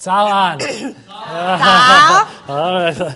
早安。 早。 All right.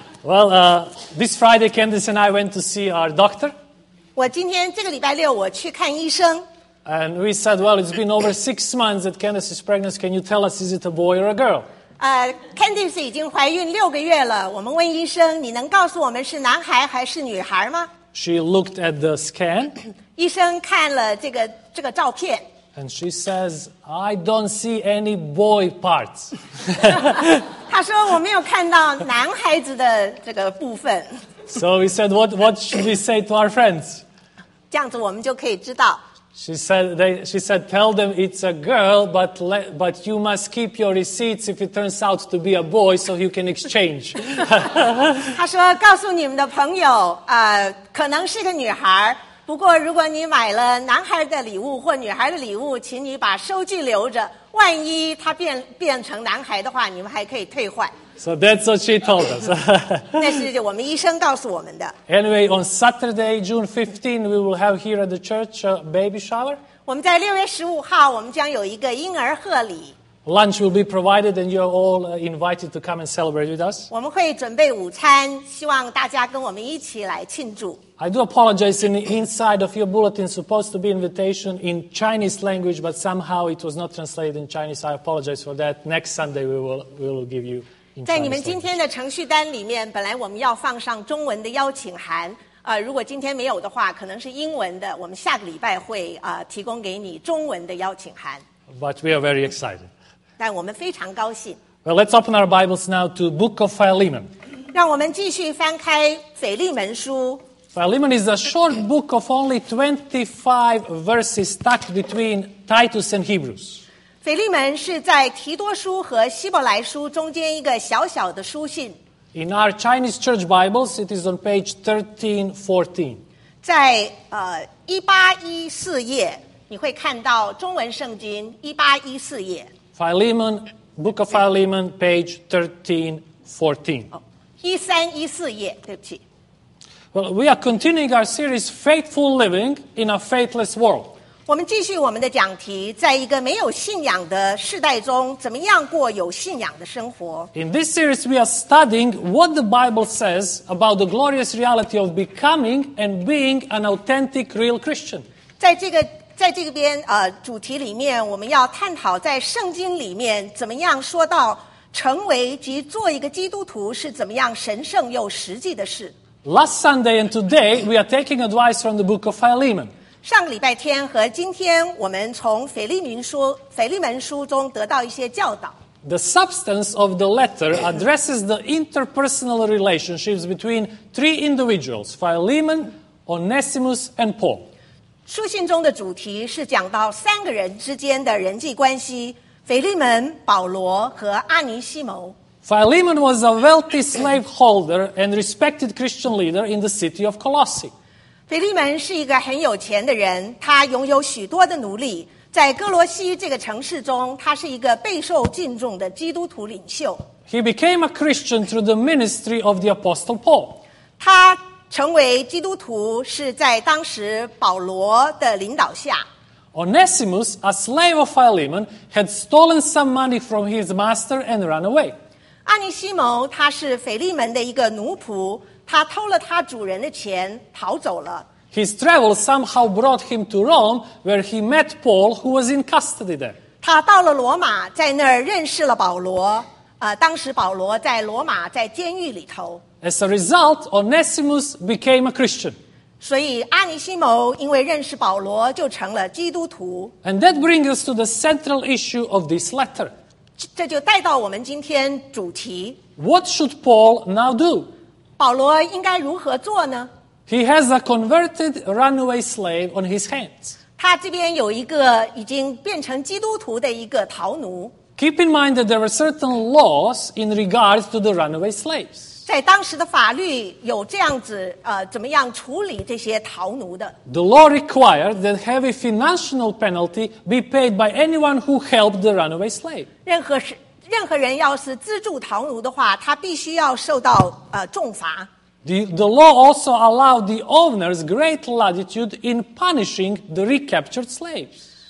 Well, this Friday, Candice and I went to see our doctor. 我今天这个礼拜六我去看医生。 And we said, well, it's been over 6 months that Candice is pregnant. Can you tell us, is it a boy or a girl? Candice 已经怀孕6个月了。我们问医生，你能告诉我们是男孩还是女孩吗？ She looked at the scan. 医生看了这个照片。 And she says, I don't see any boy parts. 她说我没有看到男孩子的这个部分。 So we said, what should we say to our friends? 这样子我们就可以知道。 She said, tell them it's a girl, but you must keep your receipts if it turns out to be a boy, so you can exchange. 她说，告诉你们的朋友，可能是个女孩，不过如果你买了男孩的礼物或女孩的礼物，请你把收据留着，万一他变成男孩的话，你们还可以退换。 So that's what she told us. 那是我们医生告诉我们的。 Anyway, on Saturday, June 15, we will have here at the church a baby shower. 我们在6月15号，我们将有一个婴儿贺礼。 Lunch will be provided, and you're all invited to come and celebrate with us. 我们会准备午餐，希望大家跟我们一起来庆祝。 I do apologize. In the inside of your bulletin, supposed to be invitation in Chinese language, but somehow it was not translated in Chinese. I apologize for that. Next Sunday, we will give you. 在你们今天的程序单里面，本来我们要放上中文的邀请函，如果今天没有的话，可能是英文的，我们下个礼拜会提供给你中文的邀请函。 But we are very excited. 但我们非常高興。 Well, let's open our Bibles now to Book of Philemon. 讓我們繼續翻開腓利門書。 Philemon is a short book of only 25 verses tucked between Titus and Hebrews. 腓利門是在提多書和希伯來書中間一個小小的書信。 In our Chinese church Bibles, it is on page 1314. 在1814頁，你會看到中文聖經1814頁。 Philemon, Book of Philemon, page 1314. 1314頁，對不起。 Well, we are continuing our series, Faithful Living in a Faithless World. 我们继续我们的讲题，在一个没有信仰的世代中，怎么样过有信仰的生活。 In this series, we are studying what the Bible says about the glorious reality of becoming and being an authentic, real Christian. 在这个边主题里面，我们要探讨在圣经里面怎么样说到成为及做一个基督徒是怎么样神圣又实际的事。 Last Sunday and today, we are taking advice from the book of Philemon. 上个礼拜天和今天，我们从腓利门书中得到一些教导。 The substance of the letter addresses the interpersonal relationships between 3 individuals, Philemon, Onesimus, and Paul. 书信中的主题是讲到3个人之间的人际关系：腓利门、保罗和阿尼西谋。 Philemon was a wealthy slaveholder and respected Christian leader in the city of Colossae. 腓利门是一个很有钱的人，他拥有许多的奴隶。在哥罗西这个城市中，他是一个备受敬重的基督徒领袖。 He became a Christian through the ministry of the Apostle Paul. 他成为基督徒是在当时保罗的领导下。 Onesimus, a slave of Philemon, had stolen some money from his master and run away. 阿尼西谋他是腓利门的一个奴仆，他偷了他主人的钱逃走了。 His travels somehow brought him to Rome, where he met Paul, who was in custody there. 他到了罗马，在那儿认识了保罗。当时保罗在罗马在监狱里头。 As a result, Onesimus became a Christian. 所以阿尼西谋因为认识保罗，就成了基督徒。 And that brings us to the central issue of this letter. 这就带到我们今天主题。 What should Paul now do? 保罗应该如何做呢？ He has a converted runaway slave on his hands. 他这边有一个已经变成基督徒的一个逃奴。 Keep in mind that there were certain laws in regards to the runaway slaves. 在当时的法律有这样子怎么样处理这些逃奴的。 The law required that heavy financial penalty be paid by anyone who helped the runaway slave. 任何人要是资助逃奴的话，他必须要受到重罚。 The law also allowed the owners great latitude in punishing the recaptured slaves.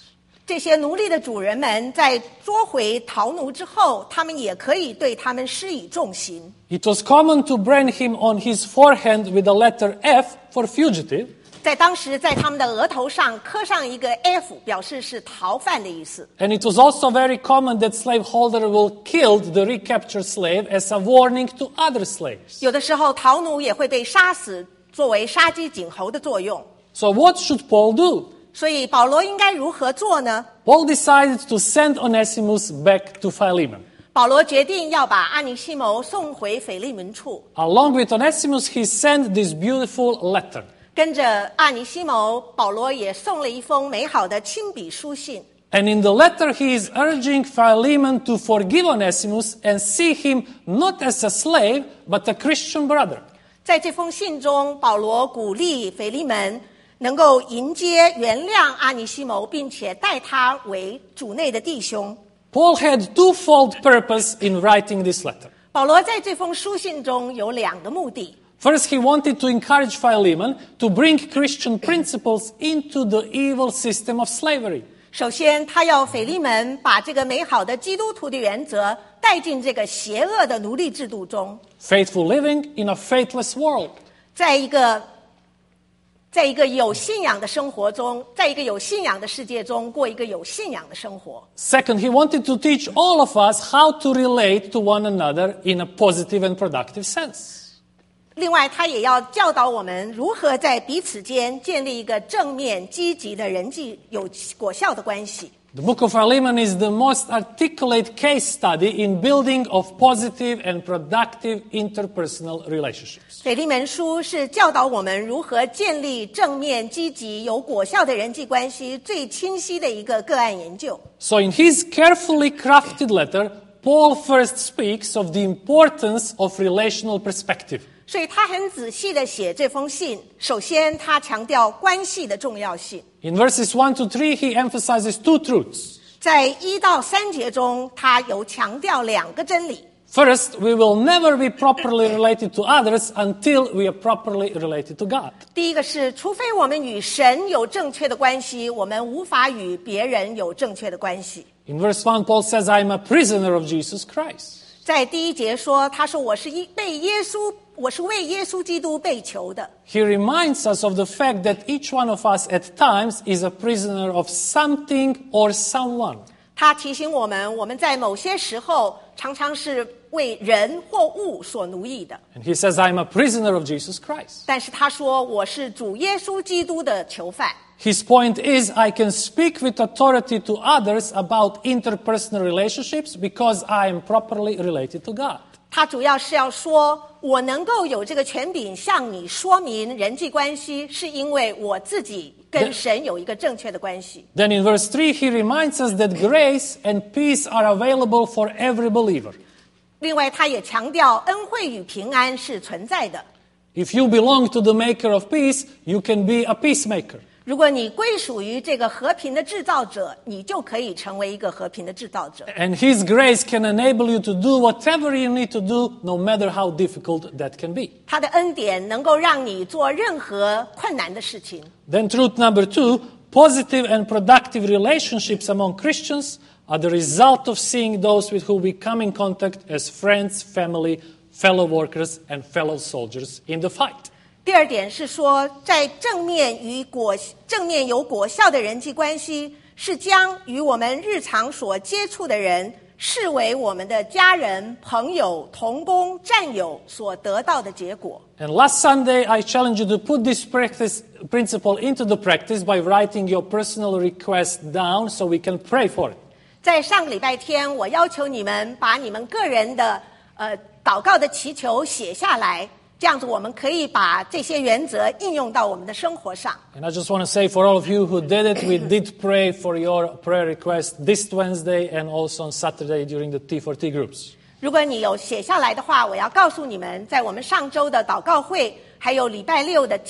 这些奴隶的主人们在捉回逃奴之后，他们也可以对他们施以重刑。 It was common to brand him on his forehead with the letter F for fugitive. 在当时，在他们的额头上刻上一个 F， 表示是逃犯的意思。 And it was also very common that slaveholder will kill the recaptured slave as a warning to other slaves. 有的时候，逃奴也会被杀死，作为杀鸡儆猴的作用。 So what should Paul do? 所以保罗应该如何做呢？ Paul decided to send Onesimus back to Philemon. 保罗决定要把阿尼西谋送回腓利门处。 Along with Onesimus, he sent this beautiful letter. 跟着阿尼西谋，保罗也送了一封美好的亲笔书信。 And in the letter, he is urging Philemon to forgive Onesimus and see him not as a slave, but a Christian brother. 在这封信中，保罗鼓励腓利门能够迎接、原谅阿尼西谋，并且待他为主内的弟兄。 Paul had twofold purpose in writing this letter. 保罗在这封书信中有两个目的。 First, he wanted to encourage Philemon to bring Christian principles into the evil system of slavery. 首先，他要腓利门把这个美好的基督徒的原则带进这个邪恶的奴隶制度中， Faithful living in a faithless world. 在一个有信仰的生活中，在一个有信仰的世界中过一个有信仰的生活。 Second, he wanted to teach all of us how to relate to one another in a positive and productive sense. 另外，他也要教导我们如何在彼此间建立一个正面、积极的人际有果效的关系。 The book of Philemon is the most articulate case study in building of positive and productive interpersonal relationships. 腓利门书是教导我们如何建立正面、积极、有果效的人际关系最清晰的一个个案研究。 So in his carefully crafted letter, Paul first speaks of the importance of relational perspective. 所以他很仔细地写这封信。首先，他强调关系的重要性。 In verses 1 to 3, he emphasizes two truths. 在1到3节中，他有强调两个真理。 First, we will never be properly related to others until we are properly related to God. 第一个是，除非我们与神有正确的关系，我们无法与别人有正确的关系。 In verse 1, Paul says, I am a prisoner of Jesus Christ. 在第1节说，他说我是为耶稣基督被囚的。 He reminds us of the fact that each one of us at times is a prisoner of something or someone. 他提醒我们在某些时候常常是为人或物所奴役的。 And he says, I am a prisoner of Jesus Christ. 但是他说我是主耶稣基督的囚犯。 His point is, I can speak with authority to others about interpersonal relationships because I am properly related to God. 他主要是要说，我能够有这个权柄向你说明人际关系，是因为我自己跟神有一个正确的关系。 Then in verse 3, he reminds us that grace and peace are available for every believer. 另外，他也强调恩惠与平安是存在的。 If you belong to the maker of peace, you can be a peacemaker. 如果你归属于这个和平的制造者，你就可以成为一个和平的制造者。 And his grace can enable you to do whatever you need to do, no matter how difficult that can be. 他的恩典能够让你做任何困难的事情。 Then truth number 2, positive and productive relationships among Christians are the result of seeing those with whom we come in contact as friends, family, fellow workers, and fellow soldiers in the fight. 第二点是说，在正面有果效的人际关系，是将与我们日常所接触的人视为我们的家人、朋友、同工、战友所得到的结果。 And last Sunday, I challenged you to put this principle into the practice by writing your personal request down so we can pray for it. 在上个礼拜天，我要求你们把你们个人的祷告的祈求写下来。这样子，我们可以把这些原则应用到我们的生活上。 And I just want to say for all of you who did it, we did pray for your prayer request this Wednesday and also on Saturday during the T4T groups. 如果你有写下来的话，我要告诉你们，在我们上周的祷告会，还有礼拜6的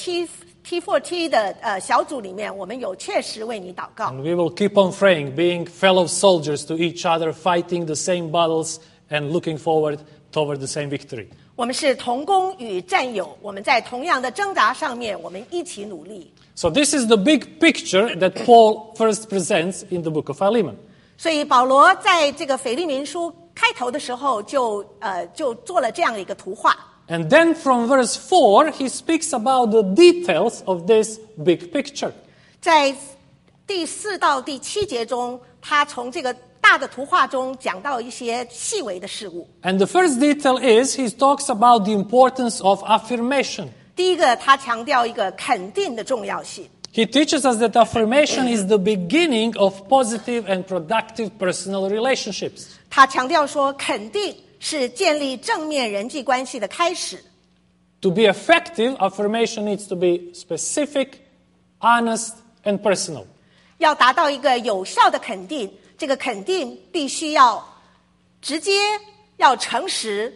T4T 的小组里面，我们有确实为你祷告。 And we will keep on praying, being fellow soldiers to each other, fighting the same battles and looking forward toward the same victory. 我们是同工与战友，我们在同样的挣扎上面，我们一起努力。 So this is the big picture that Paul first presents in the book of Philemon. 所以保罗在这个腓利民书开头的时候就做了这样的一个图画。 And then from verse 4, he speaks about the details of this big picture. 在第4到第7节中，他从这个大的图画中讲到一些细微的事物。 And the first detail is he talks about the importance of affirmation. 第一个，他强调一个肯定的重要性。 He teaches us that affirmation is the beginning of positive and productive personal relationships. 他强调说，肯定是建立正面人际关系的开始。 To be effective, affirmation needs to be specific, honest, and personal. 要达到一个有效的肯定，这个肯定必须要直接，要诚实，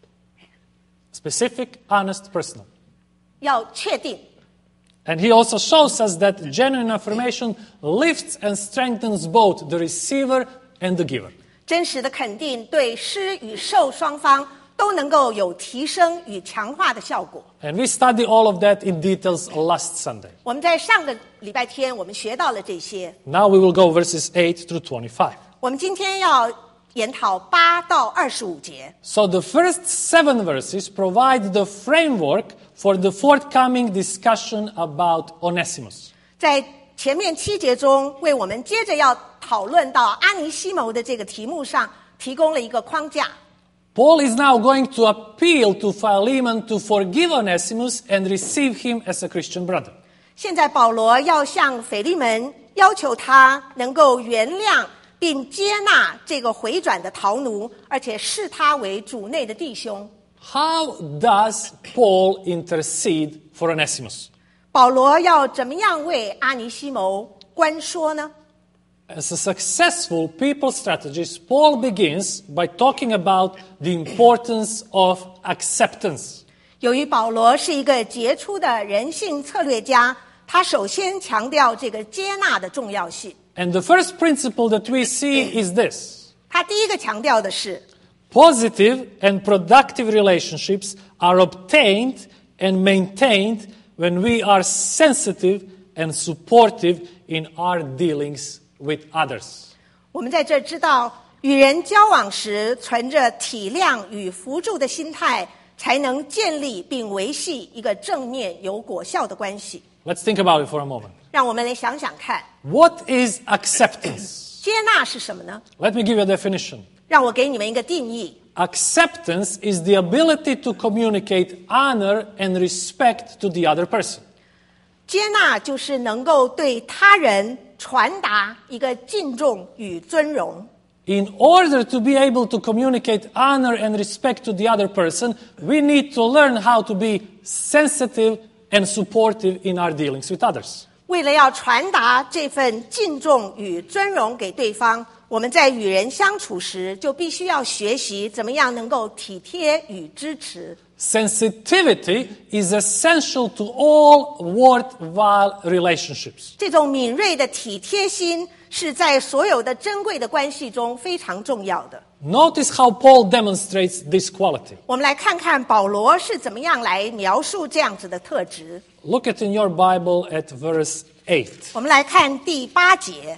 Specific, honest, personal. 要确定。 And he also shows us that genuine affirmation lifts and strengthens both the receiver and the giver. 真实的肯定对施与受双方都能够有提升与强化的效果。 And we studied all of that in details last Sunday. 我们在上个礼拜天我们学到了这些。 Now we will go verses 8 through 25. 我们今天要研讨8到25节。 So the first 7 verses provide the framework for the forthcoming discussion about Onesimus. 在前面7节中，为我们接着要讨论到阿尼西谋的这个题目上提供了一个框架。 Paul is now going to appeal to Philemon to forgive Onesimus and receive him as a Christian brother. 现在保罗要向腓利门要求他能够原谅并接纳这个回转的逃奴，而且视他为主内的弟兄。 How does Paul intercede for Onesimus? 保罗要怎么样为阿尼西谋关说呢？ As a successful people strategist, Paul begins by talking about the importance of acceptance. 由于保罗是一个杰出的人性策略家，他首先强调这个接纳的重要性。 And the first principle that we see is this. 他第一个强调的是， Positive and productive relationships are obtained and maintained when we are sensitive and supportive in our dealings with others. 我们在这儿知道，与人交往时存着体谅与扶助的心态，才能建立并维系一个正面有果效的关系。 Let's think about it for a moment. 让我们来想想看， What is acceptance? 接纳是什么呢？ Let me give you a definition. 让我给你们一个定义。 Acceptance is the ability to communicate honor and respect to the other person. 接纳就是能够对他人传达一个敬重与尊荣。 In order to be able to communicate honor and respect to the other person, we need to learn how to be sensitive and supportive in our dealings with others. 为了要传达这份敬重与尊荣给对方，我们在与人相处时，就必须要学习怎么样能够体贴与支持。 Sensitivity is essential to all worthwhile relationships. 这种敏锐的体贴心是在所有的珍贵的关系中非常重要的。 Notice how Paul demonstrates this quality. 我们来看看保罗是怎么样来描述这样子的特质。 Look at in your Bible at verse 8. 我们来看第8节。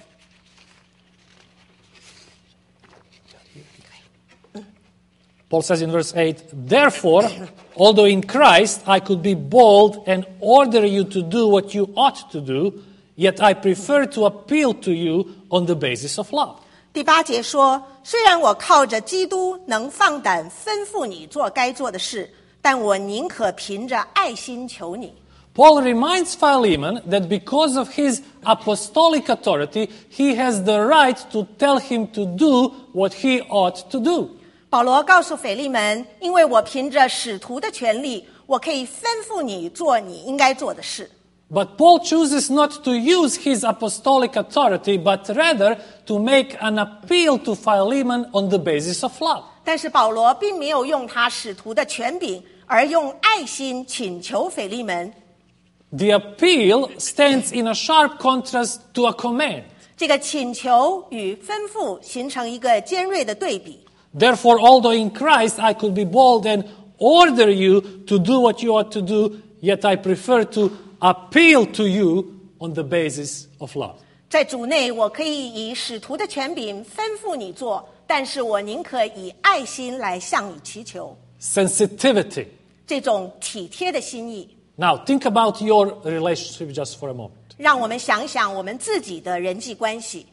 Paul says in verse 8, Therefore, although in Christ I could be bold and order you to do what you ought to do, yet I prefer to appeal to you on the basis of love. 第8节说，虽然我靠着基督能放胆吩咐你做该做的事，但我宁可凭着爱心求你。 Paul reminds Philemon that because of his apostolic authority, he has the right to tell him to do what he ought to do. 保罗告诉腓利门，因为我凭着使徒的权利，我可以吩咐你做你应该做的事。 But Paul chooses not to use his apostolic authority, but rather to make an appeal to Philemon on the basis of love. 但是保罗并没有用他使徒的权柄，而用爱心请求腓利门。 The appeal stands in a sharp contrast to a command. 这个请求与吩咐形成一个尖锐的对比。 Therefore, although in Christ I could be bold and order you to do what you ought to do, yet I prefer to appeal to you on the basis of love. 在主内，我可以以使徒的权柄吩咐你做，但是我宁可以爱心来向你祈求。 Sensitivity. 这种体贴的心意。 Now, think about your relationship just for a moment. 让我们想想我们自己的人际关系。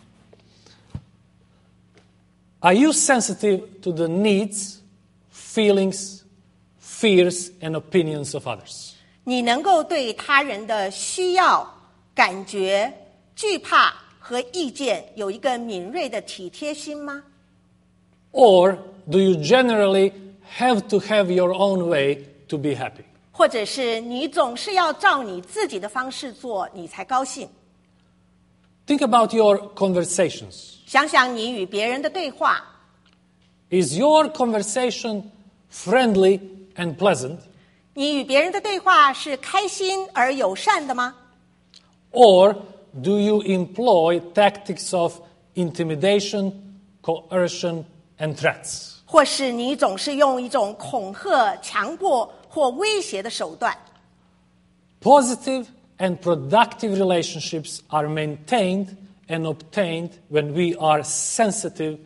Are you sensitive to the needs, feelings, fears, and opinions of others? 你能够对他人的需要、感觉、惧怕和意见有一个敏锐的体贴心吗？ Or do you generally have to have your own way to be happy? 或者是你总是要照你自己的方式做，你才高兴？ Think about your conversations. 想想你与别人的对话， Is your conversation friendly and pleasant? 你与别人的对话是开心而友善的吗？ Or do you employ tactics of intimidation, coercion, and threats? 或是你总是用一种恐吓、强迫或威胁的手段？ Positive and productive relationships are maintained and obtained when we are sensitive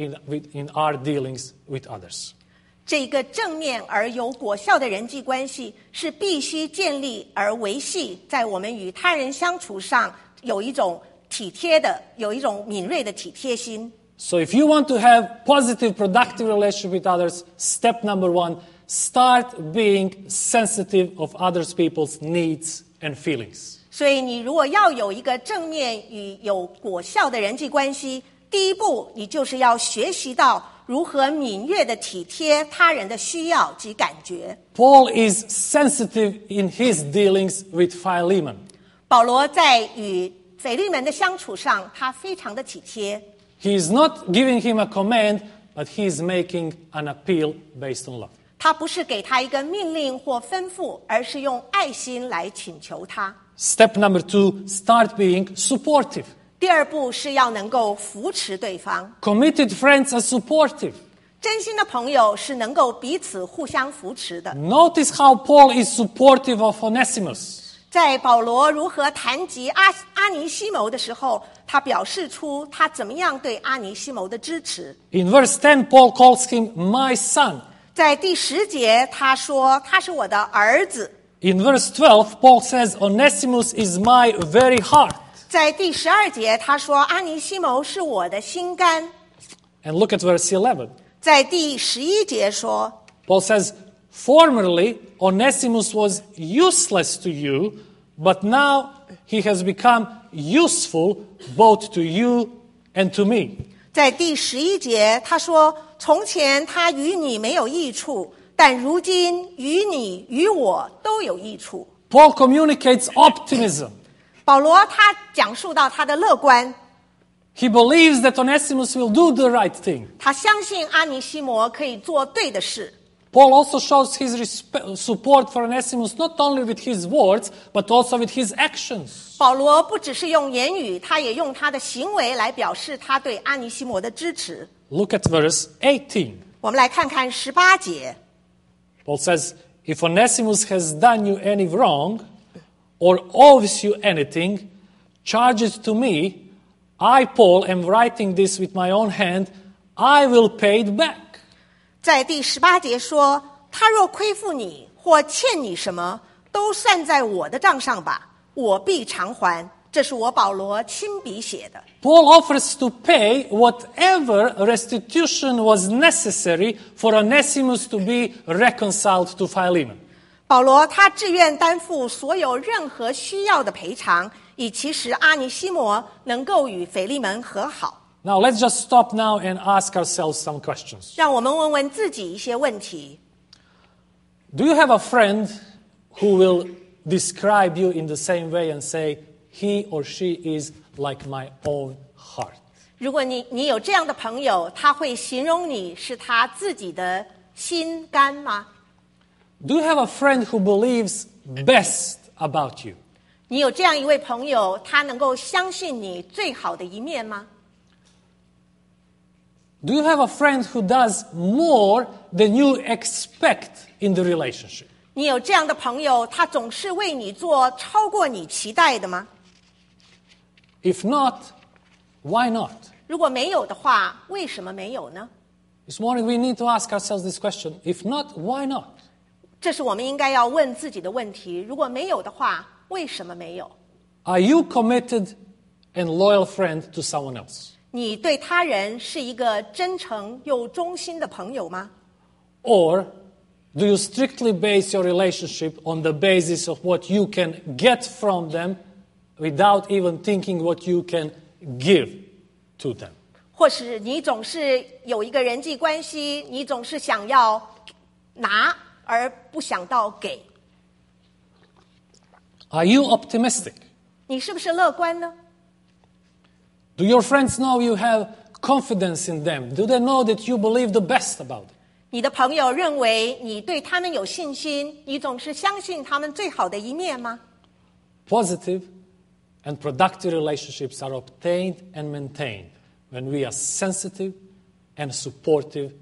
in our dealings with others. 这个正面而有果效的人际关系是必须建立而维系，在我们与他人相处上有一种体贴的、有一种敏锐的体贴心。 So if you want to have positive, productive relationship with others, step number 1, start being sensitive of other people's needs and feelings. 所以你如果要有一个正面与有果效的人际关系，第一步你就是要学习到如何敏锐的体贴他人的需要及感觉。 Paul is sensitive in his dealings with Philemon. 保罗在与腓利门的相处上，他非常的体贴。 He is not giving him a command, but he is making an appeal based on love. 他不是给他一个命令或吩咐，而是用爱心来请求他。 Step number 2, start being supportive. 第二步是要能够扶持对方。 Committed friends are supportive. 真心的朋友是能够彼此互相扶持的。 Notice how Paul is supportive of Onesimus. 在保罗如何谈及阿尼西谋的时候，他表示出他怎么样对阿尼西谋的支持。 In verse 10, Paul calls him my son. 在第10节，他说他是我的儿子。 In verse 12, Paul says, Onesimus is my very heart. 在第12节，他说阿尼西谋是我的心肝。 And look at verse 11. 在第11节说， Paul says, formerly Onesimus was useless to you, but now he has become useful both to you and to me. 在第11节，他说从前他与你没有益处，但如今与你与我都有益处。 Paul communicates optimism. 保罗他讲述到他的乐观， He believes that Onesimus will do the right thing. 他相信阿尼西摩可以做对的事。 Paul also shows his support for Onesimus not only with his words, but also with his actions. 保罗不只是用言语，他也用他的行为来表示他对阿尼西摩的支持。 Look at verse 18. 我们来看看18节， Paul says, if Onesimus has done you any wrong or owes you anything, charge it to me. I, Paul, am writing this with my own hand. I will pay it back. 在第18节说，他若亏负你或欠你什么，都算在我的账上吧，我必偿还。这是我保罗亲笔写的。 Paul offers to pay whatever restitution was necessary for Onesimus to be reconciled to Philemon. 保罗他自愿担负所有任何需要的赔偿，以其使阿尼西摩能够与腓利门和好。 Now let's just stop now and ask ourselves some questions. 让我们问问自己一些问题。 Do you have a friend who will describe you in the same way and say, he or she is like my own heart? 如果你有这样的朋友，他会形容你是他自己的心肝吗？ Do you have a friend who believes best about you? 你有这样一位朋友，他能够相信你最好的一面吗？ Do you have a friend who does more than you expect in the relationship? 你有这样的朋友，他总是为你做超过你期待的吗？ If not, why not? 如果没有的话，为什么没有呢？ This morning we need to ask ourselves this question. If not, why not? 这是我们应该要问自己的问题。如果没有的话，为什么没有？ Are you committed and loyal friend to someone else? 你对他人是一个真诚又忠心的朋友吗？ Or do you strictly base your relationship on the basis of what you can get from them without even thinking what you can give to them? 或是你总是有一个人际关系，你总是想要拿而不想到给？ Are you optimistic? 你是不是乐观呢？ Do your friends know you have confidence in them? Do they know that you believe the best about them? 你的朋友认为你对他们有信心，你总是相信他们最好的一面吗？ Positive and productive relationships are obtained and maintained when we are sensitive and supportive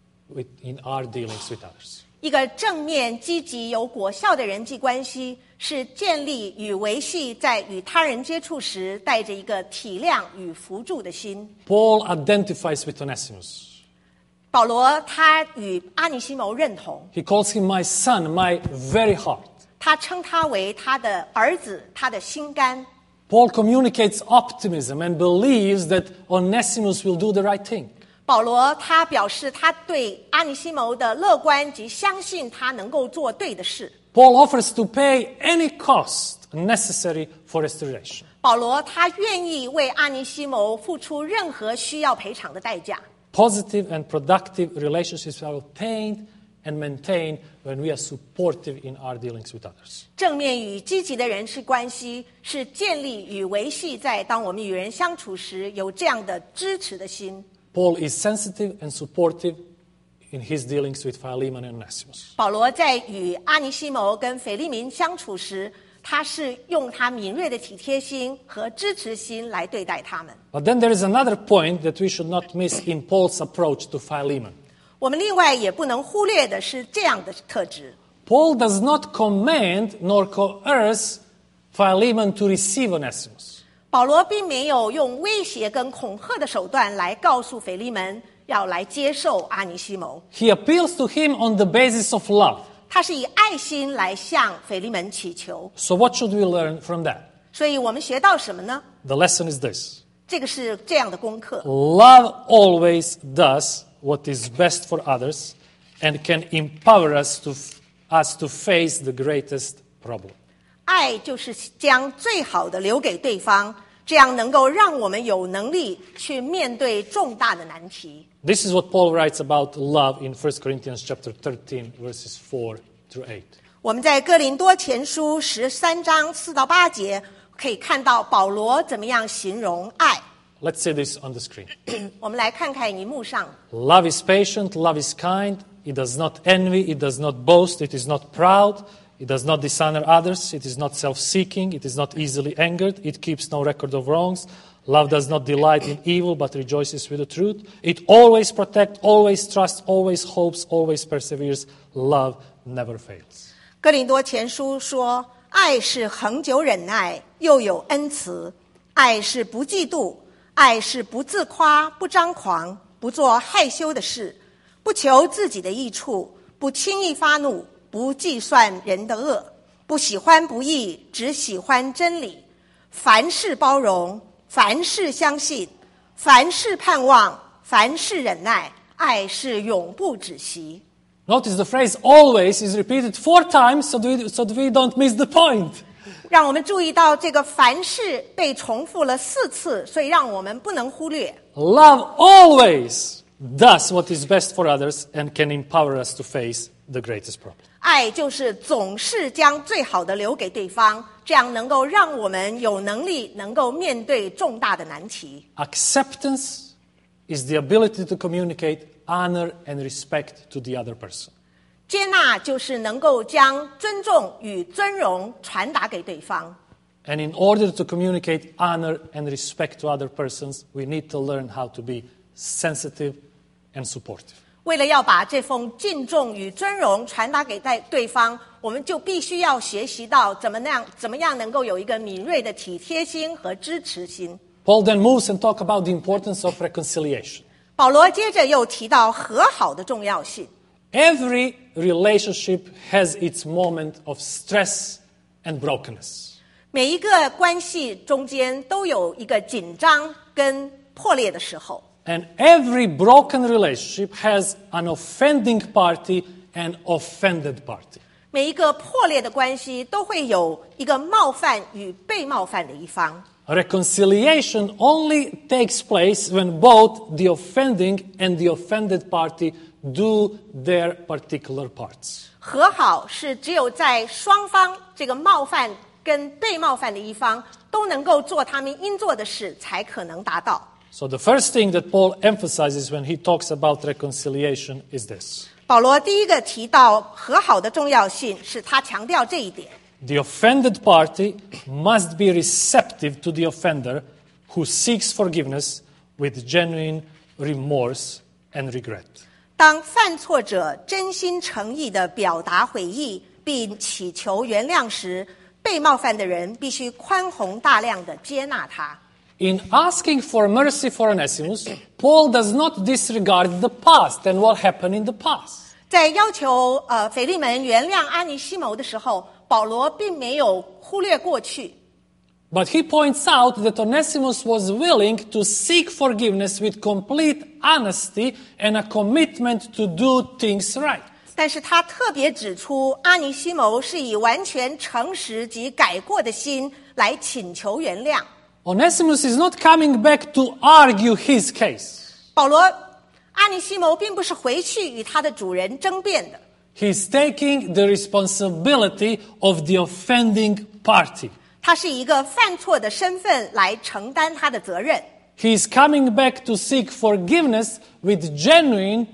in our dealings with others. 一个正面、积极、有果效的人际关系，是建立与维系在与他人接触时，带着一个体谅与扶助的心。 Paul identifies with Onesimus. 保罗他与阿尼西谋认同， He calls him my son, my very heart. 他称他为他的儿子，他的心肝。 Paul communicates optimism and believes that Onesimus will do the right thing. 保罗他表示他对阿尼西谋的乐观及相信他能够做对的事。 Paul offers to pay any cost necessary for restoration. 保罗他愿意为阿尼西谋付出任何需要赔偿的代价。 Positive and productive relationships are obtained and maintained when we are supportive in our dealings with others. 正面与积极的人际关系是建立与维系在当我们与人相处时有这样的支持的心。 Paul is sensitive and supportive in his dealings with Philemon and Onesimus. 保罗在与阿尼西谋跟腓利民相处时，他是用他敏锐的体贴心和支持心来对待他们。 But then there is another point that we should not miss in Paul's approach to Philemon. 我们另外也不能忽略的是这样的特质。 Paul does not command nor coerce Philemon to receive Onesimus. 保罗并没有用威胁跟恐吓的手段来告诉腓利门要来接受阿尼西谋， He appeals to him on the basis of love. 他是以爱心来向腓利门祈求。 So what should we learn from that? 所以我们学到什么呢？ The lesson is this. 这个是这样的功课。 Love always does what is best for others and can empower us to face the greatest problem. 爱就是将最好的留给对方，这样能够让我们有能力去面对重大的难题。 This is what Paul writes about love in 1 Corinthians chapter 13, verses 4 through 8. 我们在哥林多前书13章4到8节可以看到保罗怎么样形容爱。 Let's see this on the screen. 我们来看看荧幕上， Love is patient, love is kind, it does not envy, it does not boast, it is not proud, it does not dishonor others, it is not self-seeking, it is not easily angered, it keeps no record of wrongs. Love does not delight in evil, but rejoices with the truth. It always protects, always trusts, always hopes, always perseveres. Love never fails. 哥林多前书说，爱是恒久忍耐，又有恩慈；爱是不嫉妒，爱是不自夸，不张狂，不做害羞的事，不求自己的益处，不轻易发怒，不计算人的恶，不喜欢不义，只喜欢真理。凡事包容，凡事相信，凡事盼望，凡事忍耐，爱是永不止息。 Notice the phrase always is repeated 4 times so that we don't miss the point. 让我们注意到这个凡事被重复了4次，所以让我们不能忽略。 Love always does what is best for others and can empower us to face the greatest problem. 爱就是总是将最好的留给对方，这样能够让我们有能力能够面对重大的难题。 Acceptance is the ability to communicate honor and respect to the other person. 接纳就是能够将尊重与尊荣传达给对方。 And in order to communicate honor and respect to other persons, we need to learn how to be sensitive and supportive. 为了要把这封敬重与尊荣传达给对方，我们就必须要学习到怎么样能够有一个敏锐的体贴心和支持心。 Paul then moves and talks about the importance of reconciliation. 保罗接着又提到和好的重要性。 Every relationship has its moment of stress and brokenness. 每一个关系中间都有一个紧张跟破裂的时候。 And every broken relationship has an offending party and offended party. 每一个破裂的关系都会有一个冒犯与被冒犯的一方。 Reconciliation only takes place when both the offending and the offended party do their particular parts. 和好是只有在双方这个冒犯跟被冒犯的一方都能够做他们应做的事，才可能达到。 So the first thing that Paul emphasizes when he talks about reconciliation is this. 保罗第一个提到和好的重要性，是他强调这一点。 The offended party must be receptive to the offender who seeks forgiveness with genuine remorse and regret. 当犯错者真心诚意地表达悔意并祈求原谅时，被冒犯的人必须宽宏大量地接纳他。 In asking for mercy for Onesimus, Paul does not disregard the past and what happened in the past. 在要求腓利门原谅阿尼西谋的时候，保罗并没有忽略过去。 But he points out that Onesimus was willing to seek forgiveness with complete honesty and a commitment to do things right. 但是他特别指出，阿尼西谋是以完全诚实及改过的心来请求原谅。 Onesimus is not coming back to argue his case. 阿尼西谋并不是回去与他的主人争辩的。 He's taking the responsibility of the offending party. 他是以一个犯错的身份来承担他的责任。 He's coming back to seek forgiveness with genuine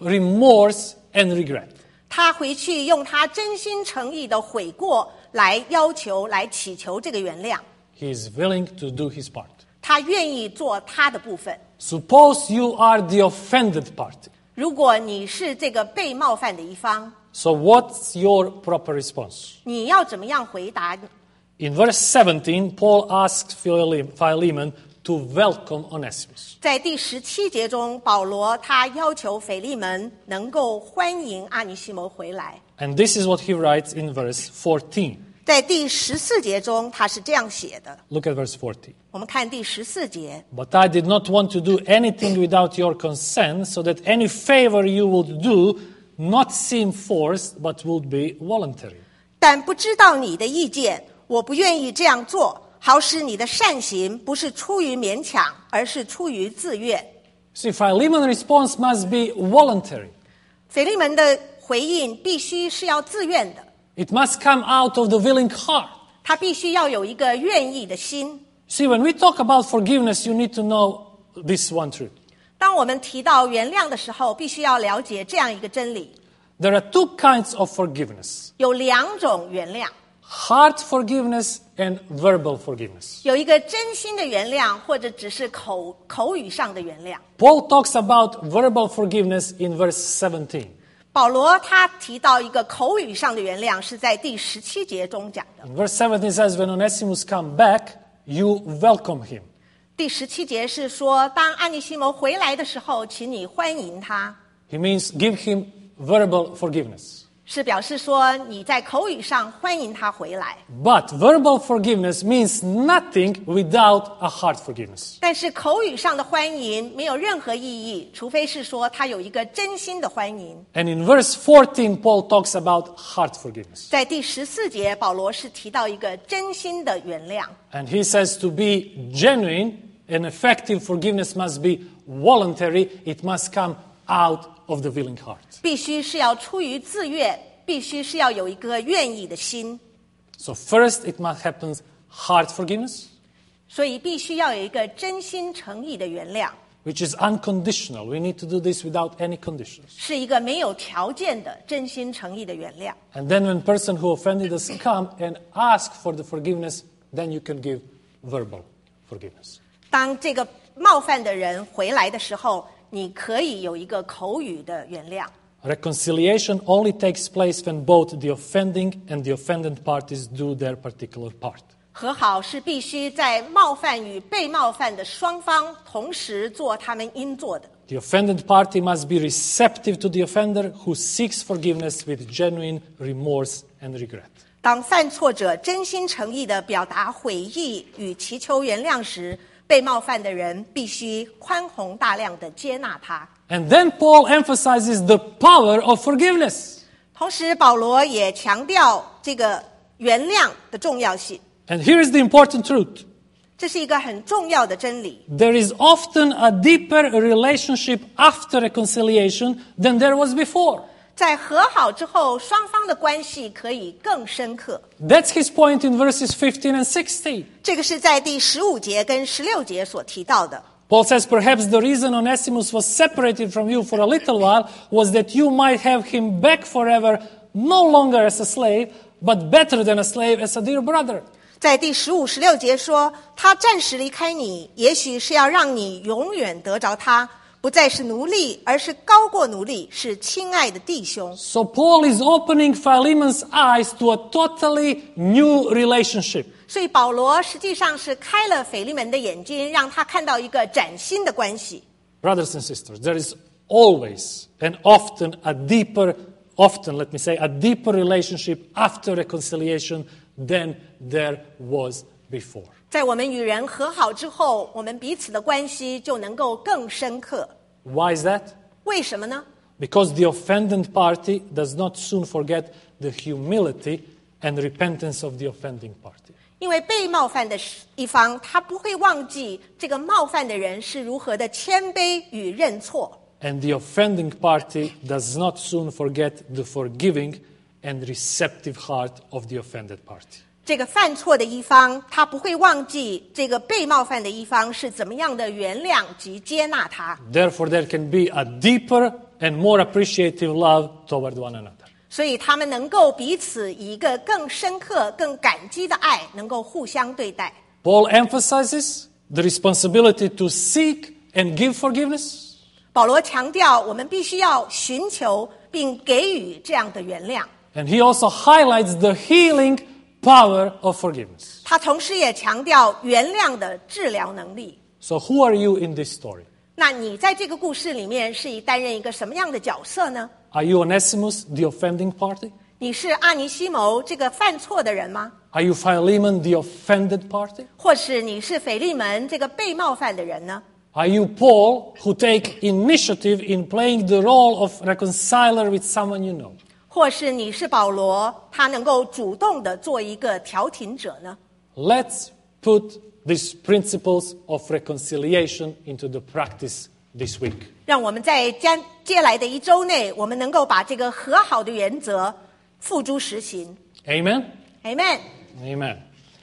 remorse and regret. 他回去用他真心诚意的悔过来要求、来祈求这个原谅。 He is willing to do his part. 他愿意做他的部分。 Suppose you are the offended party. 如果你是这个被冒犯的一方， So what's your proper response? 你要怎么样回答？ In verse 17, Paul asks Philemon to welcome Onesimus. 在第17节中，保罗他要求腓利门能够欢迎阿尼西谋回来。 And this is what he writes in verse 14. 在第14节中，他是这样写的。 Look at verse 14. 我们看第14节。 But I did not want to do anything without your consent, so that any favor you would do not seem forced, but would be voluntary. 但不知道你的意见，我不愿意这样做，好使你的善行不是出于勉强，而是出于自愿。 See, Philemon's response must be voluntary. 腓利门的回应必须是要自愿的， It must come out of the willing heart. 他必须要有一个愿意的心。 See, when we talk about forgiveness, you need to know this one truth. 当我们提到原谅的时候，必须要了解这样一个真理： There are two kinds of forgiveness. 有2种原谅， Heart forgiveness and verbal forgiveness. 有一个真心的原谅，或者只是口语上的原谅。 Paul talks about verbal forgiveness in verse 17. 保罗他提到一个口语上的原谅，是在第17节中讲的。 In verse 17 it says, when Onesimus come back, you welcome him. 第17节是说，当阿尼西谋回来的时候，请你欢迎他， He means give him verbal forgiveness. 是表示说你在口语上欢迎他回来。 But verbal forgiveness means nothing without a heart forgiveness. 但是口语上的欢迎没有任何意义，除非是说他有一个真心的欢迎。 And in verse 14, Paul talks about heart forgiveness. 在第14节，保罗是提到一个真心的原谅。 And he says to be genuine and effective forgiveness must be voluntary. It must come out of the willing heart. 必须是要出于自愿，必须是要有一个愿意的心。 So first it must happen heart forgiveness, 所以必须要有一个真心诚意的原谅， which is unconditional. We need to do this without any conditions. 是一个没有条件的真心诚意的原谅。 And then when person who offended us come and ask for the forgiveness, then you can give verbal forgiveness. 当这个冒犯的人回来的时候， 你可以有一个口语的原谅。 Reconciliation only takes place when both the offending and the offended parties do their particular part. 和好是必须在冒犯与被冒犯的双方同时做他们应做的。 The offended party must be receptive to the offender who seeks forgiveness with genuine remorse and regret. 当犯错者真心诚意地表达悔意与祈求原谅时，被冒犯的人必须宽宏大量地接纳他。 And then Paul emphasizes the power of forgiveness. 同时，保罗也强调这个原谅的重要性。 And here is the important truth. 这是一个很重要的真理。 There is often a deeper relationship after reconciliation than there was before. 在和好之后，双方的关系可以更深刻。 That's his point in verses 15 and 16. 这个是在第15节跟16节所提到的。 Paul says, perhaps the reason Onesimus was separated from you for a little while was that you might have him back forever, no longer as a slave, but better than a slave, as a dear brother. 在第15、16节说，他暂时离开你，也许是要让你永远得着他，不再是奴隶，而是高过奴隶，是亲爱的弟兄。 So Paul is opening Philemon's eyes to a totally new relationship. 所以保罗实际上是开了腓利门的眼睛，让他看到一个崭新的关系。 Brothers and sisters, there is always and often a deeper relationship after reconciliation than there was before. 在我们与人和好之后，我们彼此的关系就能够更深刻。 Why is that? 为什么呢？ Because the offended party does not soon forget the humility and repentance of the offending party. 因为被冒犯的一方，他不会忘记这个冒犯的人是如何的谦卑与认错。 And the offending party does not soon forget the forgiving and receptive heart of the offended party. 这个犯错的一方，他不会忘记这个被冒犯的一方是怎么样的原谅及接纳他。 Therefore, there can be a deeper and more appreciative love toward one another. 所以他们能够彼此以一个更深刻、更感激的爱，能够互相对待。 Paul emphasizes the responsibility to seek and give forgiveness. 保罗强调，我们必须要寻求并给予这样的原谅。 And he also highlights the healing power of forgiveness. 他同时也强调原谅的治疗能力。 So who are you in this story? 那你在这个故事里面是担任一个什么样的角色呢？ Are you Onesimus, the offending party? 你是阿尼西谋这个犯错的人吗？ Are you Philemon, the offended party? 或是你是腓利门这个被冒犯的人呢？ Are you Paul, who take initiative in playing the role of reconciler with someone you know? 或是你是保罗，他能够主动的做一个调停者呢？ Let's put these principles of reconciliation into the practice this week. 让我们在接下来的一周内，我们能够把这个和好的原则付诸实行。 Amen? Amen。 Amen.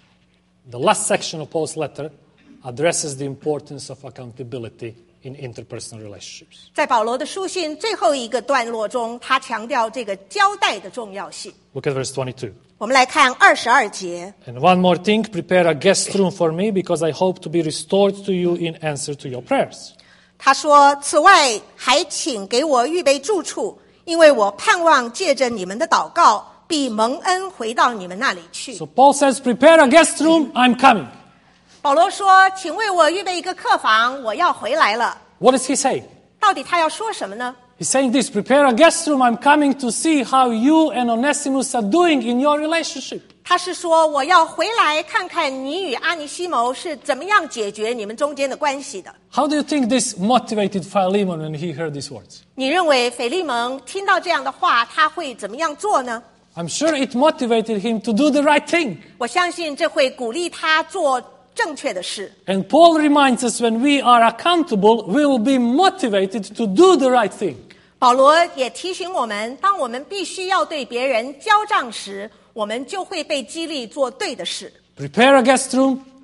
The last section of Paul's letter addresses the importance of accountability in interpersonal relationships. 在保罗的书信最后一个段落中，他强调这个交代的重要性。 Look at verse 22. 我们来看22节。 And one more thing, prepare a guest room for me, because I hope to be restored to you in answer to your prayers. 他说：“此外，还请给我预备住处，因为我盼望借着你们的祷告，必蒙恩回到你们那里去。” So Paul says, prepare a guest room, I'm coming. 保罗说：“请为我预备一个客房，我要回来了。” What does he say? 到底他要说什么呢？ He's saying this, prepare a guest room, I'm coming to see how you and Onesimus are doing in your relationship. 他是说我要回来看看你与阿尼西谋是怎么样解决你们中间的关系的。 How do you think this motivated Philemon when he heard these words? 你认为腓利门听到这样的话，他会怎么样做呢？ I'm sure it motivated him to do the right thing. 我相信这会鼓励他做正确的事。 And Paul reminds us when we are accountable, we will be motivated to do the right thing. 保罗也提醒我们，当我们必须要对别人交账时，我们就会被激励做对的事。 Prepare a guest room,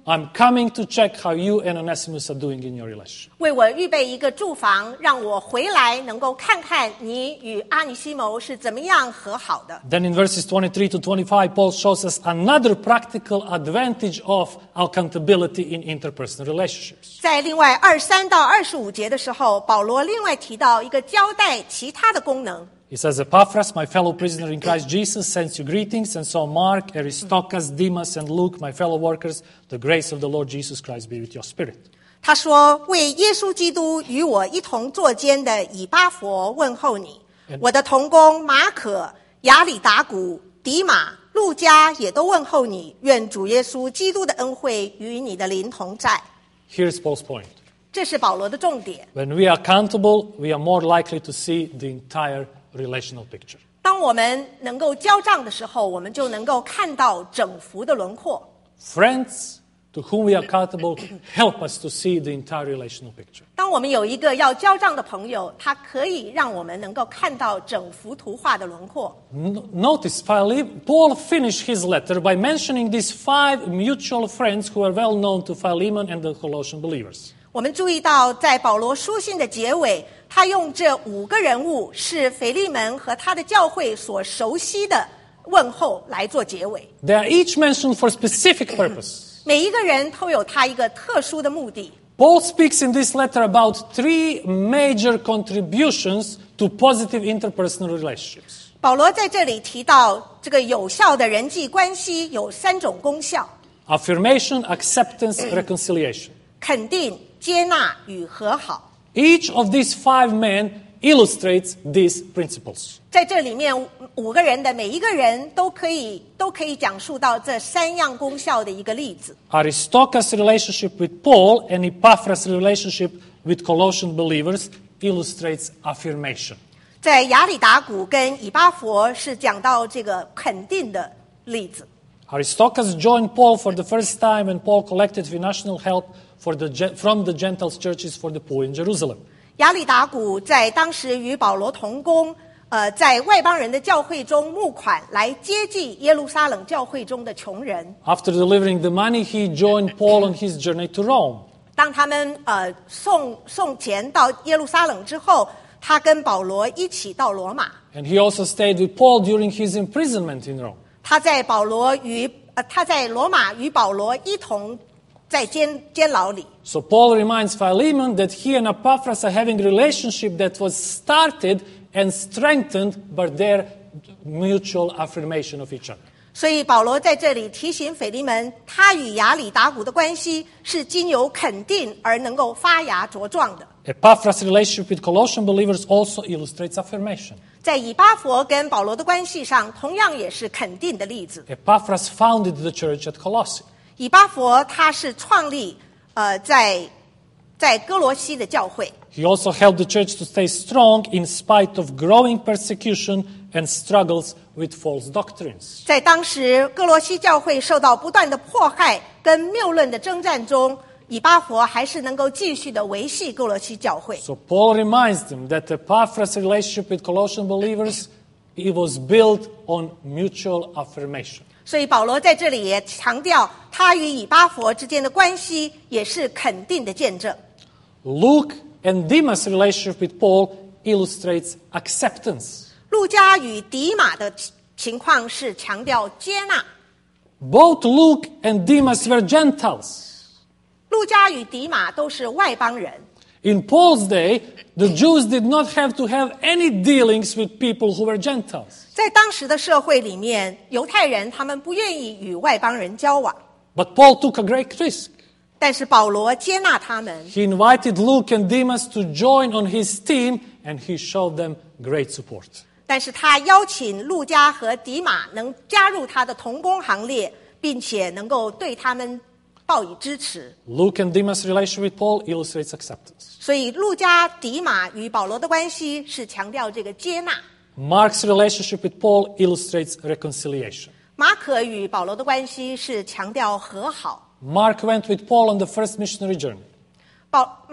I'm coming to check how you and Onesimus are doing in your relationship. 为我预备一个住房，让我回来能够看看你与阿尼西谋是怎么样和好的。 Then in verses 23 to 25, Paul shows us another practical advantage of accountability in interpersonal relationships. 在另外23到25节的时候，保罗另外提到一个交代其他的功能。 He says, Epaphras, my fellow prisoner in Christ Jesus, sends you greetings, and so Mark, Aristarchus, Demas, and Luke, my fellow workers, the grace of the Lord Jesus Christ be with your spirit. 他说：“为耶稣基督与我一同作监的以巴弗问候你，我的同工马可、亚里达古、迪马、路加也都问候你。愿主耶稣基督的恩惠与你的灵同在。” Here's Paul's point. 这是保罗的重点。 When we are accountable, we are more likely to see the entire relational picture. 当我们能够交账的时候，我们就能够看到整幅的轮廓。 Friends to whom we are accountable help us to see the entire relational picture. 当我们有一个要交账的朋友，他可以让我们能够看到整幅图画的轮廓。 Notice, Paul finished his letter by mentioning these 5 mutual friends who are well known to Philemon and the Colossian believers. 我们注意到，在保罗书信的结尾，他用这5个人物是腓利门和他的教会所熟悉的问候来做结尾。 They are each mentioned for specific purpose. 每一个人都有他一个特殊的目的。 Paul speaks in this letter about 3 major contributions to positive interpersonal relationships. 保罗在这里提到，这个有效的人际关系有3种功效： Affirmation, acceptance, reconciliation. 肯定、接纳与和好。 Each of these 5 men illustrates these principles. 在这里面5个人的每一个人都可以讲述到这3样功效的一个例子。 Aristarchus' relationship with Paul and Epaphras' relationship with Colossian believers illustrates affirmation. 在亚里达古跟以巴弗是讲到这个肯定的例子。 Aristarchus joined Paul for the first time when Paul collected financial help from the Gentiles churches for the poor in Jerusalem. 亚里达古在当时与保罗同工，在外邦人的教会中募款来接济耶路撒冷教会中的穷人。 After delivering the money, he joined Paul on his journey to Rome. 当他们送钱到耶路撒冷之后，他跟保罗一起到罗马。 And he also stayed with Paul during his imprisonment in Rome. 他在罗马与保罗一同在监牢里。 So Paul reminds Philemon that he and Epaphras are having a relationship that was started and strengthened by their mutual affirmation of each other. 所以保罗在这里提醒腓利门，他与亚里达古的关系是经由肯定而能够发芽茁壮的。 Epaphras' relationship with Colossian believers also illustrates affirmation. 在以巴弗跟保罗的关系上，同样也是肯定的例子。 Epaphras founded the church at Colossae. 以巴弗他是创立在哥罗西的教会， He also helped the church to stay strong in spite of growing persecution and struggles with false doctrines. 在当时哥罗西教会受到不断的迫害跟谬论的征战中，以巴弗还是能够继续的维系哥罗西教会。 So Paul reminds them that Epaphras' relationship with Colossian believers, it was built on mutual affirmation. 所以保罗在这里也强调，他与以巴弗之间的关系也是肯定的见证。 Luke and Demas' relationship with Paul illustrates acceptance. 路加与迪马的情况是强调接纳。 Both Luke and Demas were Gentiles. 路加与迪马都是外邦人。 In Paul's day, the Jews did not have to have any dealings with people who were Gentiles. 在当时的社会里面，犹太人他们不愿意与外邦人交往， But Paul took a great risk. 但是保罗接纳他们。 He invited Luke and Demas to join on his team, and he showed them great support. 但是他邀请路加和迪马能加入他的同工行列，并且能够对他们报以支持。 Luke and Demas' relationship with Paul illustrates acceptance. 所以路加、迪马与保罗的关系是强调这个接纳。 Mark's relationship with Paul illustrates reconciliation. 马可与保罗的关系是强调和好。 Mark went with Paul on the first missionary journey. 马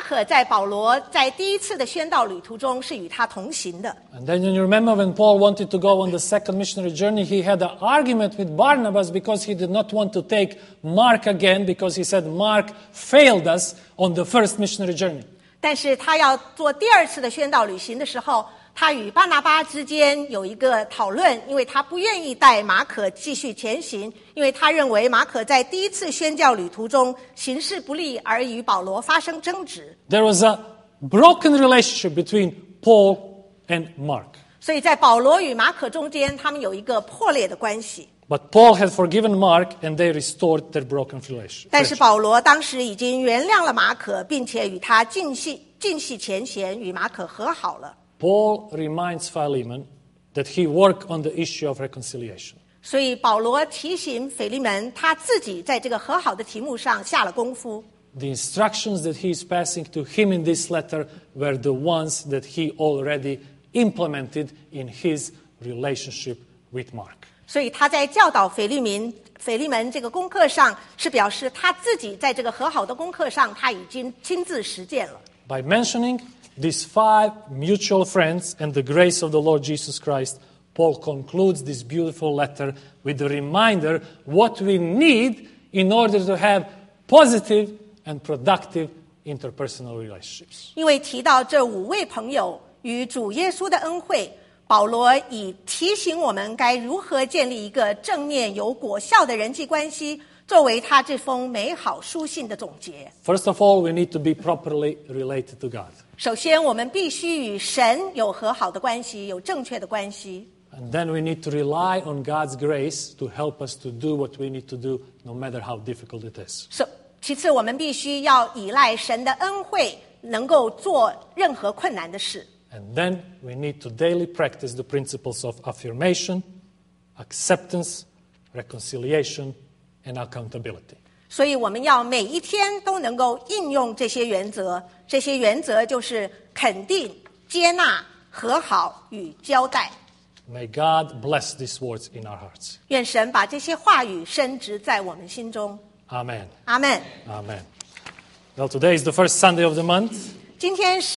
可在保罗在第一次的宣道旅途中是与他同行的。 And then you remember when Paul wanted to go on the second missionary journey, he had an argument with Barnabas because he did not want to take Mark again because he said Mark failed us on the first missionary journey. 但是他要做第二次的宣道旅行的时候，他与巴拿巴之间有一个讨论，因为他不愿意带马可继续前行，因为他认为马可在第一次宣教旅途中行事不利，而与保罗发生争执。 There was a broken relationship between Paul and Mark. 所以在保罗与马可中间，他们有一个破裂的关系。 But Paul had forgiven Mark and they restored their broken relationship. 但是保罗当时已经原谅了马可，并且与他尽弃前嫌，与马可和好了。 Paul reminds Philemon that he worked on the issue of reconciliation. 所以保罗提醒腓利门，他自己在这个和好的题目上下了功夫。 The instructions that he is passing to him in this letter were the ones that he already implemented in his relationship with Mark. 所以他在教导腓利门这个功课上，是表示他自己在这个和好的功课上，他已经亲自实践了。 By mentioning these 5 mutual friends and the grace of the Lord Jesus Christ, Paul concludes this beautiful letter with a reminder what we need in order to have positive and productive interpersonal relationships. 因为提到这5位朋友与主耶稣的恩惠，保罗以提醒我们该如何建立一个正面有果效的人际关系，作为他这封美好书信的总结。 First of all, we need to be properly related to God. 首先，我们必须与神有和好的关系，有正确的关系。 And then we need to rely on God's grace to help us to do what we need to do, no matter how difficult it is. 其次，我们必须要依赖神的恩惠，能够做任何困难的事。 And then we need to daily practice the principles of affirmation, acceptance, reconciliation, and accountability. 所以我们要每一天都能够应用这些原则，这些原则就是肯定、接纳、和好与交代。 May God bless these words in our hearts. 愿神把这些话语深植在我们心中。 Amen. 阿们。 Amen. Well, today is the first Sunday of the month. 今天是